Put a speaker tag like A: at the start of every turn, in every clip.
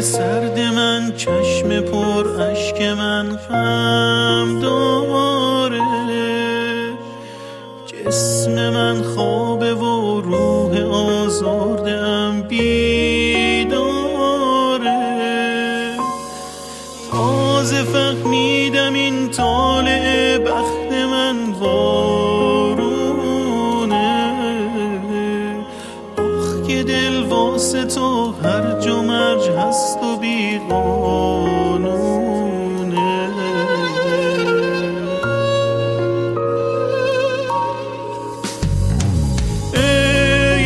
A: سرد من، چشم پر اشک من غم داره، جسم من خوابه و روح آزرده‌ام بیداره. تازه فهمیدم این طالع بخت من وارونه، آخ که دل واسه تو هرج و مرج هست و بی قانونه. ای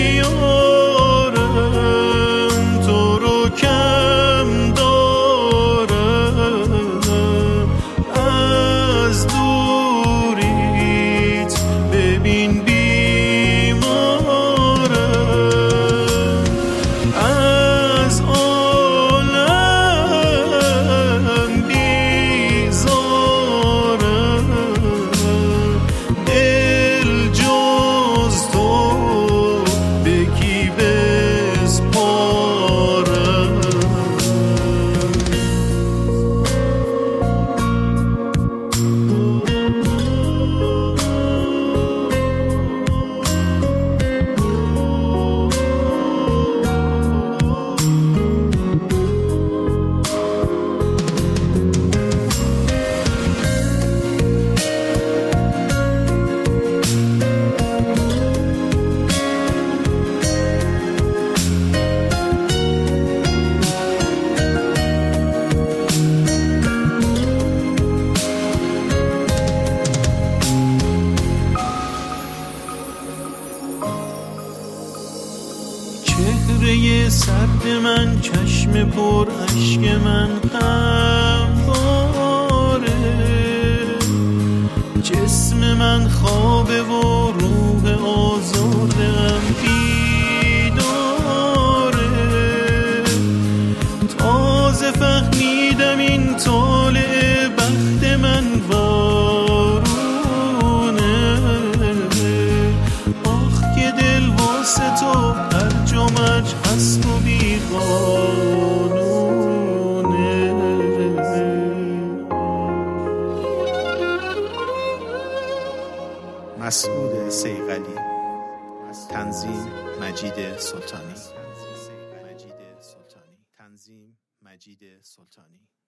A: یارم تو رو کم دارم، از دوریت ببین بیمارم، از عالم بیزارم، دل جز تو به کی بسپارم. چهره سرد من، چشم پر اشک من غمباره، جسم من خوابه و روح آزرده‌ام بیداره. تازه فهمیدم این طالع بخت من وارونه، آخ که دل واسه تو هرج و مرج هست و بی قانونه.
B: مسعود صیقلی، تنظیم مجید سلطانی.